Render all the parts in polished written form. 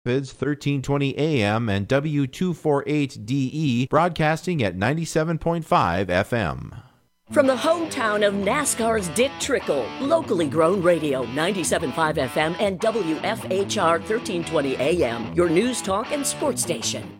Rapids 1320 AM and W248DE broadcasting at 97.5 FM. From the hometown of NASCAR's Dick Trickle, locally grown radio, 97.5 FM and WFHR 1320 AM, your news, talk, and sports station.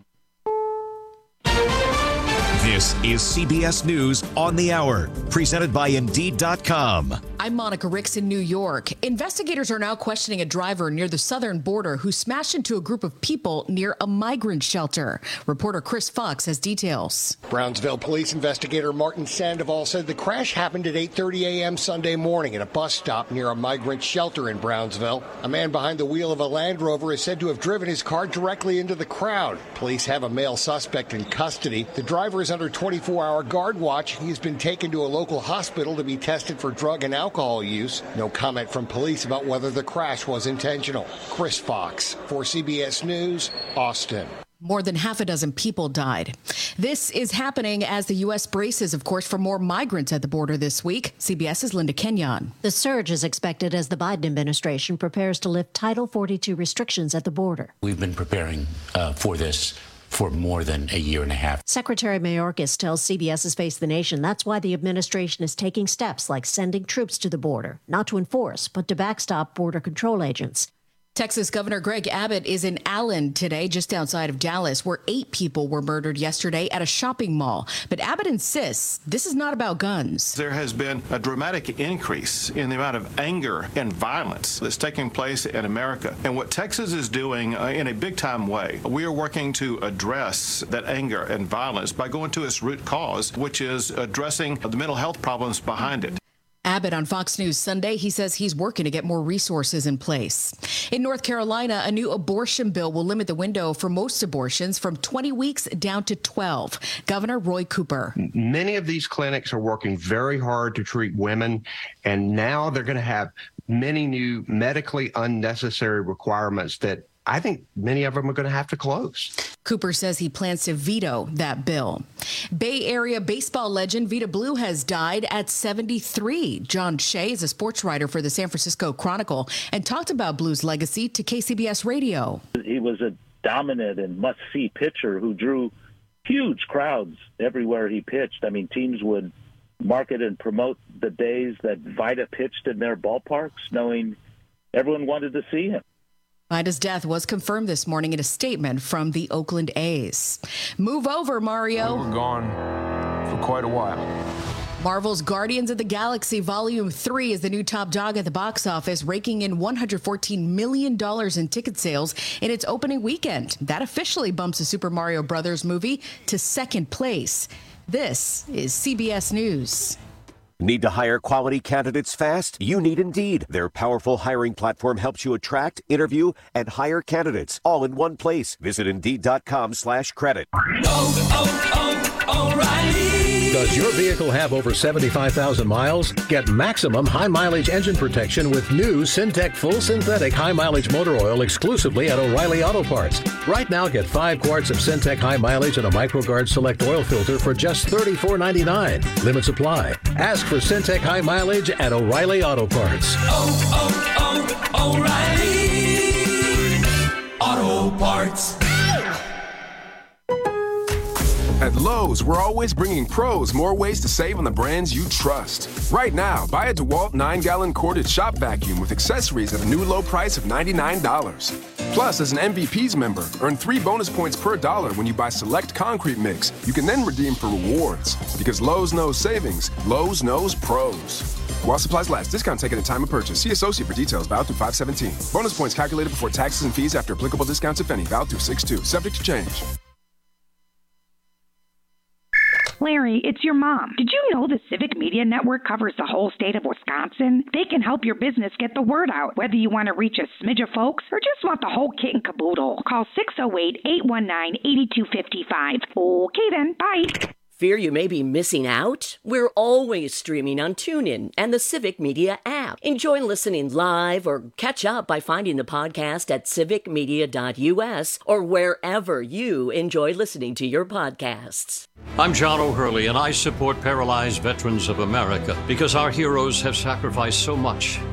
This is CBS News on the Hour, presented by Indeed.com. I'm Monica Ricks in New York. Investigators are now questioning a driver near the southern border who smashed into a group of people near a migrant shelter. Reporter Chris Fox has details. Brownsville police investigator Martin Sandoval said the crash happened at 8:30 a.m. Sunday morning at a bus stop near a migrant shelter in Brownsville. A man behind the wheel of a Land Rover is said to have driven his car directly into the crowd. Police have a male suspect in custody. The driver is under 24-hour guard watch. He's been taken to a local hospital to be tested for drug and alcohol use. No comment from police about whether the crash was intentional. Chris Fox for CBS News, Austin. More than half a dozen people died. This is happening as the U.S. braces, of course, for more migrants at the border this week. CBS's Linda Kenyon. The surge is expected as the Biden administration prepares to lift Title 42 restrictions at the border. We've been preparing for this for more than a year and a half. Secretary Mayorkas tells CBS's Face the Nation that's why the administration is taking steps like sending troops to the border, not to enforce, but to backstop border control agents. Texas Governor Greg Abbott is in Allen today, just outside of Dallas, where 8 people were murdered yesterday at a shopping mall. But Abbott insists this is not about guns. There has been a dramatic increase in the amount of anger and violence that's taking place in America. And what Texas is doing in a big-time way, we are working to address that anger and violence by going to its root cause, which is addressing the mental health problems behind it. Abbott on Fox News Sunday, he says he's working to get more resources in place. In North Carolina, a new abortion bill will limit the window for most abortions from 20 weeks down to 12. Governor Roy Cooper. Many of these clinics are working very hard to treat women, and now they're going to have many new medically unnecessary requirements that I think many of them are going to have to close. Cooper says he plans to veto that bill. Bay Area baseball legend Vida Blue has died at 73. John Shea is a sports writer for the San Francisco Chronicle and talked about Blue's legacy to KCBS Radio. He was a dominant and must-see pitcher who drew huge crowds everywhere he pitched. I mean, teams would market and promote the days that Vida pitched in their ballparks, knowing everyone wanted to see him. Vida's death was confirmed this morning in a statement from the Oakland A's. Move over, Mario. We were gone for quite a while. Marvel's Guardians of the Galaxy Volume 3 is the new top dog at the box office, raking in $114 million in ticket sales in its opening weekend. That officially bumps the Super Mario Brothers movie to second place. This is CBS News. Need to hire quality candidates fast? You need Indeed. Their powerful hiring platform helps you attract, interview, and hire candidates all in one place. Visit Indeed.com/credit. O'Reilly. Does your vehicle have over 75,000 miles? Get maximum high-mileage engine protection with new Syntec Full Synthetic High-Mileage Motor Oil exclusively at O'Reilly Auto Parts. Right now, get 5 quarts of Syntec High Mileage and a MicroGuard Select Oil Filter for just $34.99. Limit supply. Ask for Syntec High Mileage at O'Reilly Auto Parts. O'Reilly Auto Parts. At Lowe's, we're always bringing pros more ways to save on the brands you trust. Right now, buy a DeWalt 9-gallon corded shop vacuum with accessories at a new low price of $99. Plus, as an MVPs member, earn 3 bonus points per dollar when you buy select concrete mix. You can then redeem for rewards. Because Lowe's knows savings, Lowe's knows pros. While supplies last, discount taken at time of purchase. See associate for details. Valid through 5/17. Bonus points calculated before taxes and fees after applicable discounts, if any. Valid through 6/2. Subject to change. Larry, it's your mom. Did you know the Civic Media Network covers the whole state of Wisconsin? They can help your business get the word out, whether you want to reach a smidge of folks or just want the whole kit and caboodle. Call 608-819-8255. Okay then, bye. Fear you may be missing out? We're always streaming on TuneIn and the Civic Media app. Enjoy listening live or catch up by finding the podcast at civicmedia.us or wherever you enjoy listening to your podcasts. I'm John O'Hurley, and I support Paralyzed Veterans of America because our heroes have sacrificed so much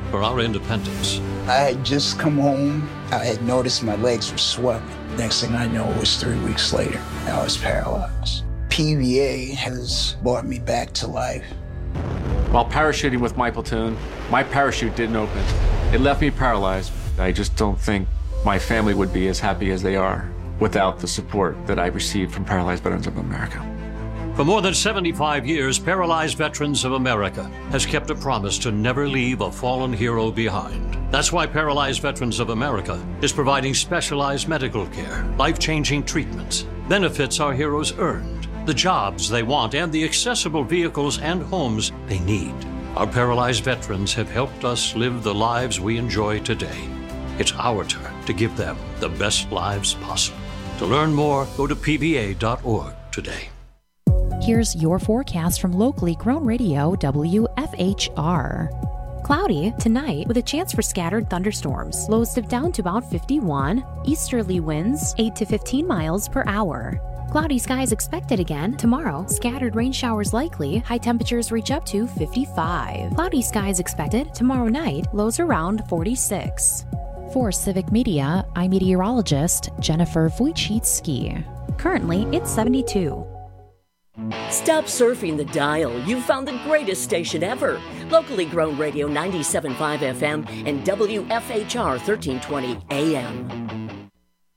for our independence. I had just come home. I had noticed my legs were swelling. Next thing I know, it was 3 weeks later. I was paralyzed. PVA has brought me back to life. While parachuting with my platoon, my parachute didn't open. It left me paralyzed. I just don't think my family would be as happy as they are without the support that I received from Paralyzed Veterans of America. For more than 75 years, Paralyzed Veterans of America has kept a promise to never leave a fallen hero behind. That's why Paralyzed Veterans of America is providing specialized medical care, life-changing treatments, benefits our heroes earned, the jobs they want, and the accessible vehicles and homes they need. Our paralyzed veterans have helped us live the lives we enjoy today. It's our turn to give them the best lives possible. To learn more, go to pva.org today. Here's your forecast from locally grown radio WFHR. Cloudy tonight with a chance for scattered thunderstorms. Lows dip down to about 51. Easterly winds 8 to 15 miles per hour. Cloudy skies expected again tomorrow. Scattered rain showers likely. High temperatures reach up to 55. Cloudy skies expected tomorrow night. Lows around 46. For Civic Media, I'm meteorologist Jennifer Wojcicki. Currently, it's 72. Stop surfing the dial. You've found the greatest station ever. Locally grown radio 97.5 FM and WFHR 1320 AM.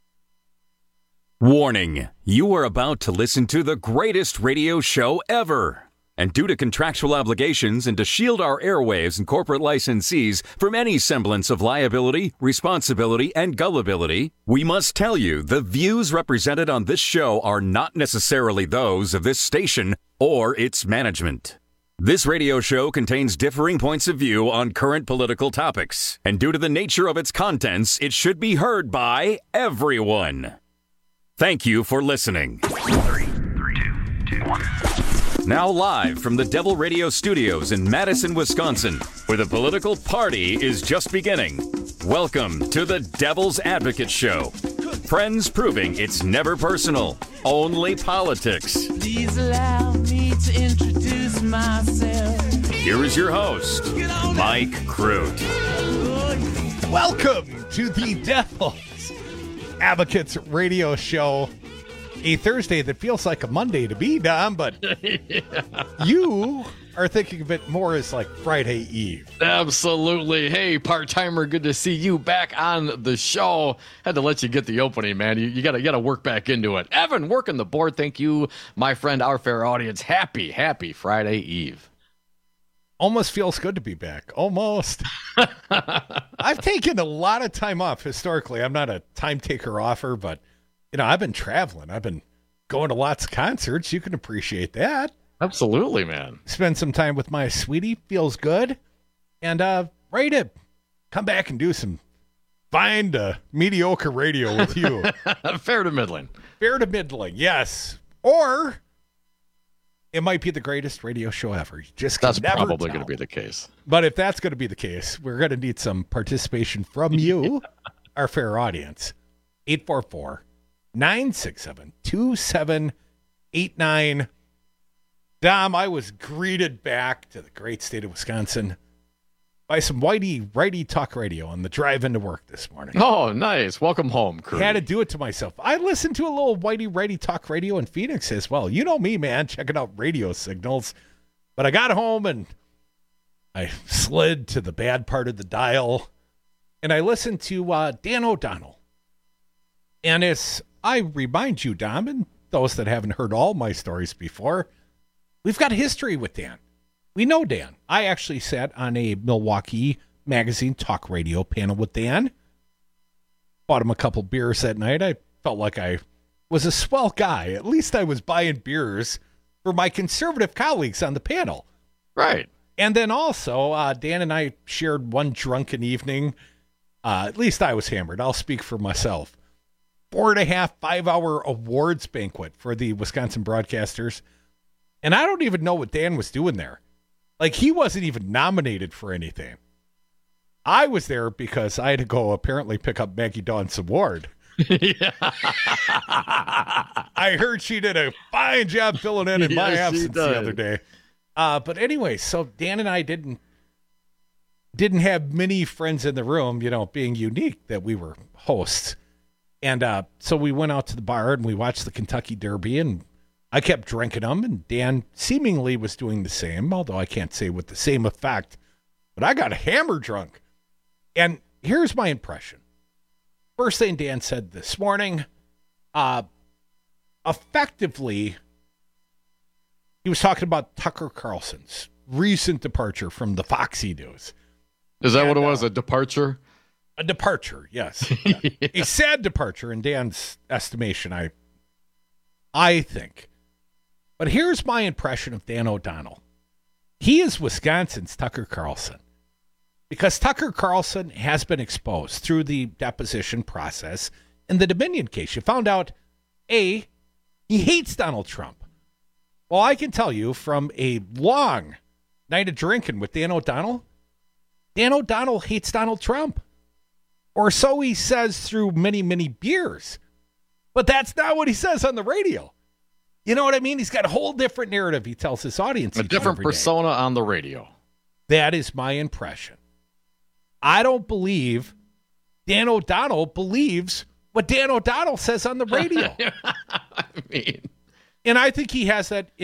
Warning, you are about to listen to the greatest radio show ever. And due to contractual obligations and to shield our airwaves and corporate licensees from any semblance of liability, responsibility, and gullibility, we must tell you the views represented on this show are not necessarily those of this station or its management. This radio show contains differing points of view on current political topics, and due to the nature of its contents, it should be heard by everyone. Thank you for listening. 3, 2, 1. Now live from the Devil Radio Studios in Madison, Wisconsin, where the political party is just beginning. Welcome to the Devil's Advocate Show. Friends proving it's never personal, only politics. Please allow me to introduce myself. Here is your host, Mike Crute. Welcome to the Devil's Advocates Radio Show. A Thursday that feels like a Monday to me, Dom, but you are thinking of it more as like Friday Eve. Absolutely. Hey, part-timer, good to see you back on the show. Had to let you get the opening, man. You gotta work back into it. Evan, working the board. Thank you, my friend, our fair audience. Happy Friday Eve. Almost feels good to be back. Almost. I've taken a lot of time off historically. I'm not a time taker offer, but you know, I've been traveling. I've been going to lots of concerts. You can appreciate that. Absolutely, man. Spend some time with my sweetie. Feels good. And ready to come back and do some fine to mediocre radio with you. Fair to middling. Fair to middling, yes. Or it might be the greatest radio show ever. You just That's never probably tell. going to be the case. But if that's going to be the case, we're going to need some participation from you, our fair audience. 844-967-2789. Dom, I was greeted back to the great state of Wisconsin by some righty talk radio on the drive into work this morning. Oh, nice. Welcome home, crew. Had to do it to myself. I listened to a little righty talk radio in Phoenix as well. You know me, man, checking out radio signals. But I got home and I slid to the bad part of the dial and I listened to Dan O'Donnell. And as I remind you, Dom, and those that haven't heard all my stories before, we've got history with Dan. We know Dan. I actually sat on a Milwaukee Magazine talk radio panel with Dan. Bought him a couple beers that night. I felt like I was a swell guy. At least I was buying beers for my conservative colleagues on the panel. Right. And then also, Dan and I shared one drunken evening. At least I was hammered. I'll speak for myself. 4.5, 5-hour awards banquet for the Wisconsin broadcasters. And I don't even know what Dan was doing there. Like, he wasn't even nominated for anything. I was there because I had to go apparently pick up Maggie Dawn's award. I heard she did a fine job filling in my absence the other day. But anyway, so Dan and I didn't didn't have many friends in the room, being unique that we were hosts. And so we went out to the bar and we watched the Kentucky Derby, and I kept drinking them, and Dan seemingly was doing the same, although I can't say with the same effect. But I got hammer drunk. And here's my impression. First thing Dan said this morning, effectively, he was talking about Tucker Carlson's recent departure from the Foxy News. Is that what it was, a departure? A departure, yes. Yeah. A sad departure in Dan's estimation, I think. But here's my impression of Dan O'Donnell. He is Wisconsin's Tucker Carlson. Because Tucker Carlson has been exposed through the deposition process in the Dominion case. You found out, A, he hates Donald Trump. Well, I can tell you from a long night of drinking with Dan O'Donnell hates Donald Trump. Or so he says through many, many beers. But that's not what he says on the radio. You know what I mean? He's got a whole different narrative he tells his audience. A different persona on the radio. That is my impression. I don't believe Dan O'Donnell believes what Dan O'Donnell says on the radio. I mean, and I think he has that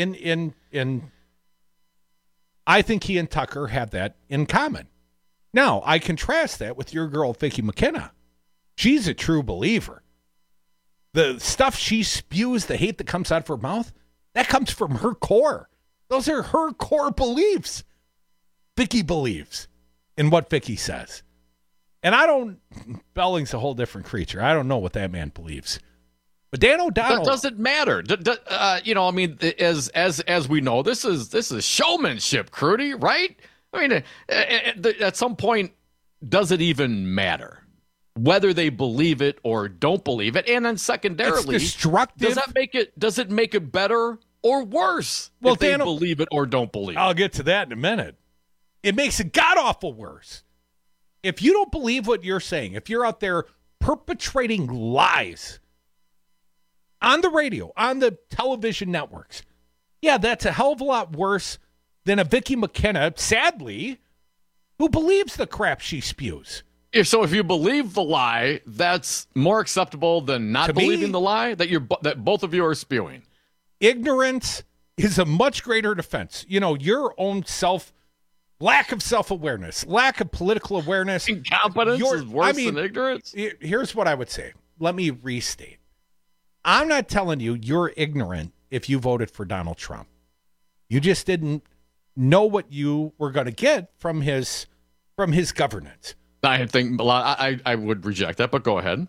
I think he and Tucker have that in common. Now, I contrast that with your girl, Vicki McKenna. She's a true believer. The stuff she spews, the hate that comes out of her mouth, that comes from her core. Those are her core beliefs. Vicki believes in what Vicki says. And Belling's a whole different creature. I don't know what that man believes. But Dan O'Donnell... That doesn't matter. As we know, this is showmanship, Crudy, right? I mean, at some point, does it even matter whether they believe it or don't believe it? And then secondarily, it's destructive. Does it make it better or worse if they believe it or don't believe it? I'll get to that in a minute. It makes it god-awful worse. If you don't believe what you're saying, if you're out there perpetrating lies on the radio, on the television networks, yeah, that's a hell of a lot worse than a Vicki McKenna, sadly, who believes the crap she spews. If you believe the lie, that's more acceptable than not believing the lie that both of you are spewing. Ignorance is a much greater defense. Your own lack of self-awareness, lack of political awareness. Incompetence is worse than ignorance? Here's what I would say. Let me restate. I'm not telling you you're ignorant if you voted for Donald Trump. You just didn't know what you were going to get from his governance. I think I would reject that, but go ahead.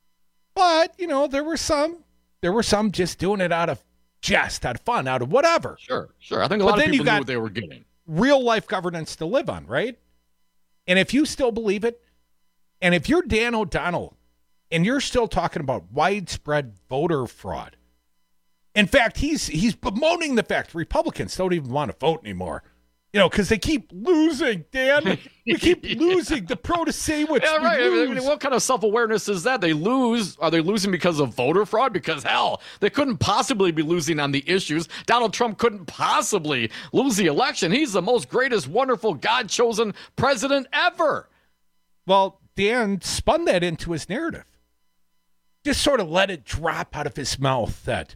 But, there were some just doing it out of jest, out of fun, out of whatever. Sure. I think a lot of people knew what they were getting. Real life governance to live on, right? And if you still believe it, and if you're Dan O'Donnell and you're still talking about widespread voter fraud, in fact, he's bemoaning the fact Republicans don't even want to vote anymore. Because they keep losing, Dan. We keep losing. The pro-to-say-which yeah, right. lose. I mean, what kind of self-awareness is that? They lose. Are they losing because of voter fraud? Because, hell, they couldn't possibly be losing on the issues. Donald Trump couldn't possibly lose the election. He's the most greatest, wonderful, God-chosen president ever. Well, Dan spun that into his narrative. Just sort of let it drop out of his mouth that,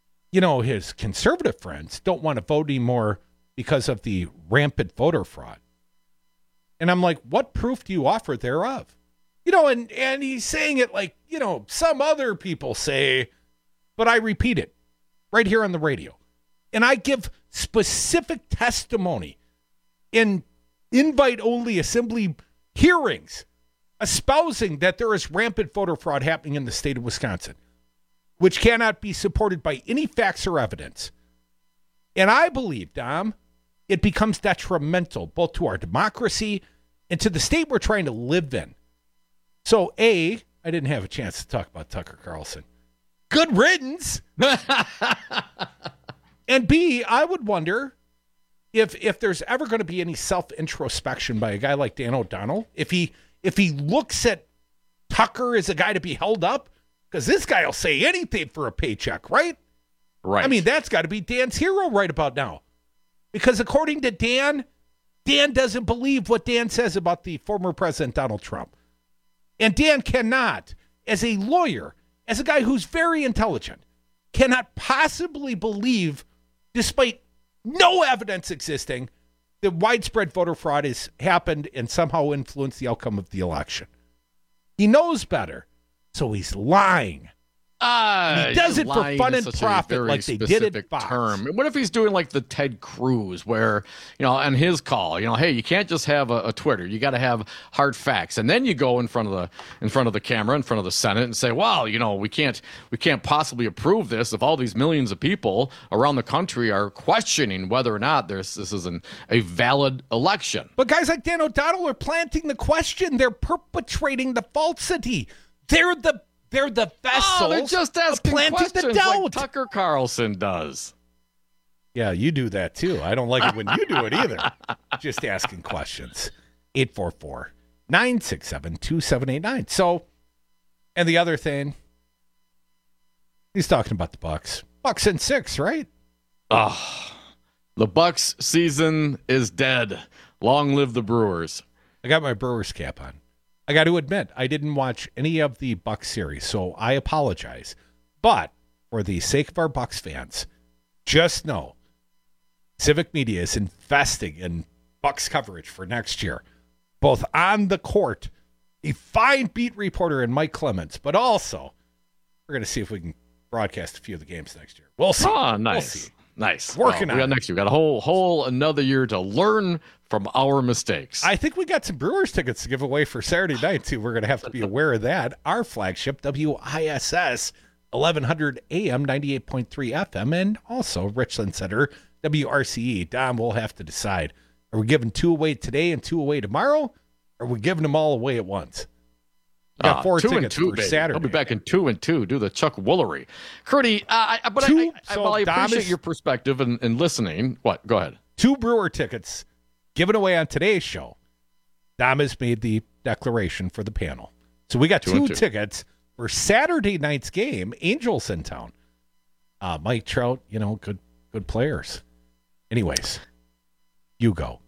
his conservative friends don't want to vote anymore because of the rampant voter fraud. And I'm like, what proof do you offer thereof? And he's saying it like, some other people say, but I repeat it right here on the radio. And I give specific testimony in invite-only assembly hearings espousing that there is rampant voter fraud happening in the state of Wisconsin, which cannot be supported by any facts or evidence. And I believe, Dom, it becomes detrimental both to our democracy and to the state we're trying to live in. So, A, I didn't have a chance to talk about Tucker Carlson. Good riddance. And B, I would wonder if there's ever going to be any self-introspection by a guy like Dan O'Donnell, if he looks at Tucker as a guy to be held up, because this guy will say anything for a paycheck, right? Right. I mean, that's got to be Dan's hero right about now. Because according to Dan Dan doesn't believe what Dan says about the former President Donald Trump. And Dan cannot, as a lawyer, as a guy who's very intelligent, cannot possibly believe, despite no evidence existing, that widespread voter fraud has happened and somehow influenced the outcome of the election. He knows better, so he's lying. He does it for fun and profit like they did at Fox. Term. What if he's doing like the Ted Cruz where, on his call, hey, you can't just have a Twitter. You got to have hard facts. And then you go in front of the camera, in front of the Senate and say, well, we can't possibly approve this if all these millions of people around the country are questioning whether or not this is a valid election. But guys like Dan O'Donnell are planting the question. They're perpetrating the falsity. They're the vessels. They're just asking questions the doubt. like Tucker Carlson does. Yeah, you do that too. I don't like it when you do it either. Just asking questions. 844-967-2789. So, and the other thing, he's talking about the Bucks. Bucks in 6, right? The Bucks season is dead. Long live the Brewers. I got my Brewers cap on. I got to admit, I didn't watch any of the Bucks series, so I apologize. But for the sake of our Bucks fans, just know Civic Media is investing in Bucks coverage for next year, both on the court, a fine beat reporter in Mike Clemens, but also we're going to see if we can broadcast a few of the games next year. We'll see. Oh, nice. We'll see. Nice. Working on it. Next year. We got a whole another year to learn from our mistakes. I think we got some Brewers tickets to give away for Saturday night, too. We're going to have to be aware of that. Our flagship, WISS, 1100 AM, 98.3 FM, and also Richland Center, WRCE. Dom, we'll have to decide. Are we giving 2 away today and 2 away tomorrow? Or are we giving them all away at once? We got 4 tickets for baby. Saturday. I'll be back in 2 and 2. Do the Chuck Woolery. Curdy, I appreciate your perspective and listening. What? Go ahead. 2 Brewer tickets given away on today's show. Dom has made the declaration for the panel. So we got 2 tickets for Saturday night's game, Angels in town. Mike Trout, good players. Anyways, you go.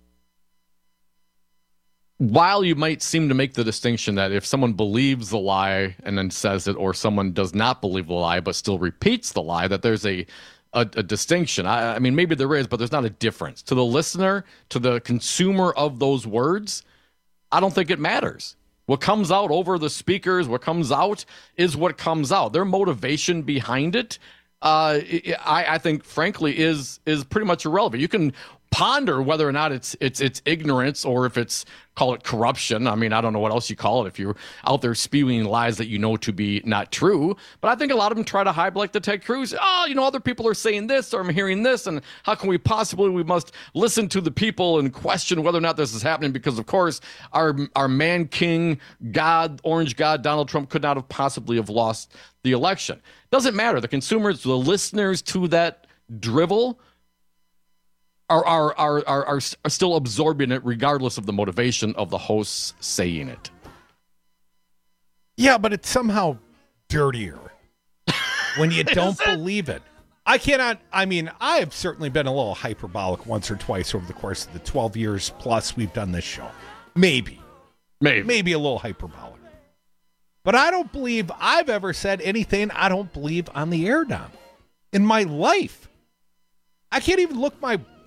While you might seem to make the distinction that if someone believes the lie and then says it, or someone does not believe the lie but still repeats the lie, that there's a distinction. I mean, maybe there is, but there's not a difference. To the listener, to the consumer of those words, I don't think it matters. What comes out over the speakers, what comes out is what comes out. Their motivation behind it, I think, frankly, is pretty much irrelevant. You can ponder whether or not it's ignorance or if it's, call it corruption. I mean, I don't know what else you call it if you're out there spewing lies that you know to be not true. But I think a lot of them try to hide like the Ted Cruz. Other people are saying this or I'm hearing this, and how can we must listen to the people and question whether or not this is happening because, of course, our man king God, orange God, Donald Trump could not have possibly have lost the election. Doesn't matter. The consumers, the listeners to that drivel are still absorbing it regardless of the motivation of the hosts saying it. Yeah, but it's somehow dirtier when you don't believe it. I have certainly been a little hyperbolic once or twice over the course of the 12 years plus we've done this show. Maybe a little hyperbolic. But I don't believe I've ever said anything I don't believe on the air, Dom. In my life. I can't even look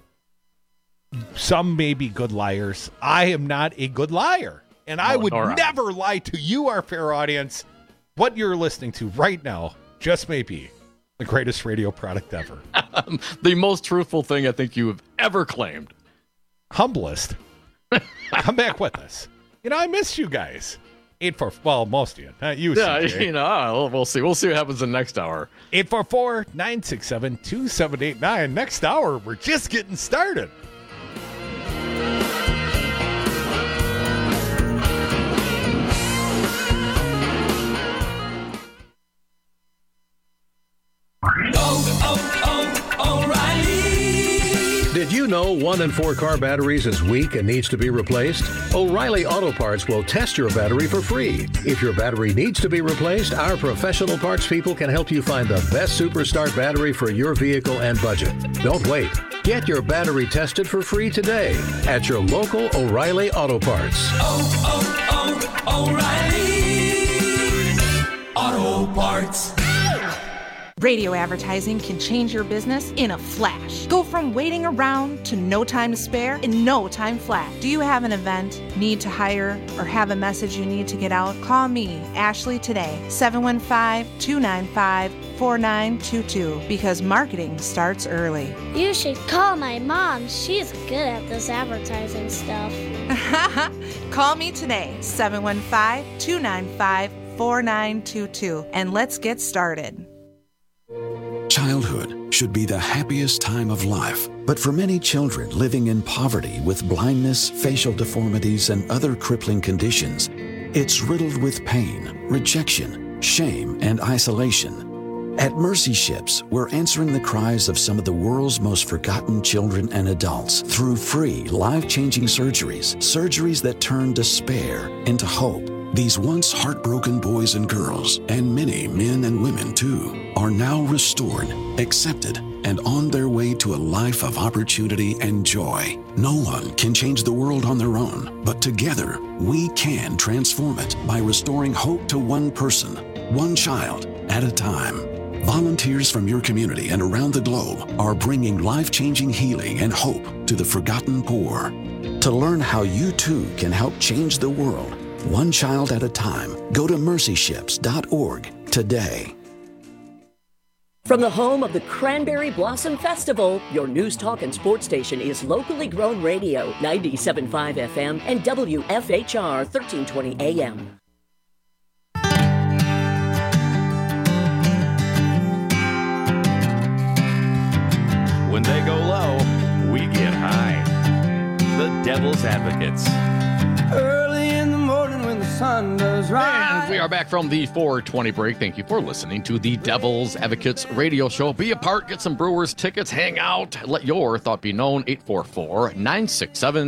some may be good liars. I am not a good liar. And I would never lie to you, our fair audience. What you're listening to right now just may be the greatest radio product ever. The most truthful thing I think you have ever claimed. Humblest. Come back with us. I missed you guys. 844, most of you. Not you, CJ. We'll see. We'll see what happens in the next hour. 844-967-2789. Next hour, we're just getting started. O'Reilly. Did you you know 1 in 4 car batteries is weak and needs to be replaced? O'Reilly Auto Parts will test your battery for free. If your battery needs to be replaced, our professional parts people can help you find the best Superstart battery for your vehicle and budget. Don't wait. Get your battery tested for free today at your local O'Reilly Auto Parts. O'Reilly Auto Parts. Radio advertising can change your business in a flash. Go from waiting around to no time to spare in no time flat. Do you have an event, need to hire, or have a message you need to get out? Call me, Ashley, today, 715-295-4922, because marketing starts early. You should call my mom. She's good at this advertising stuff. Call me today, 715-295-4922, and let's get started. Childhood should be the happiest time of life, but for many children living in poverty with blindness, facial deformities, and other crippling conditions, it's riddled with pain, rejection, shame, and isolation. At Mercy Ships, we're answering the cries of some of the world's most forgotten children and adults through free, life-changing surgeries that turn despair into hope. These once heartbroken boys and girls, and many men and women too, are now restored, accepted, and on their way to a life of opportunity and joy. No one can change the world on their own, but together we can transform it by restoring hope to one person, one child at a time. Volunteers from your community and around the globe are bringing life-changing healing and hope to the forgotten poor. To learn how you too can help change the world, one child at a time, go to mercyships.org today. From the home of the Cranberry Blossom Festival, your news, talk, and sports station is locally grown radio, 97.5 FM and WFHR 1320 AM. When they go low, we get high. The Devil's Advocates. Early in the morning when the sun does rise. And we are back from the 420 break. Thank you for listening to the Devil's Advocates radio show. Be a part, get some Brewers tickets, hang out, let your thought be known. 844-967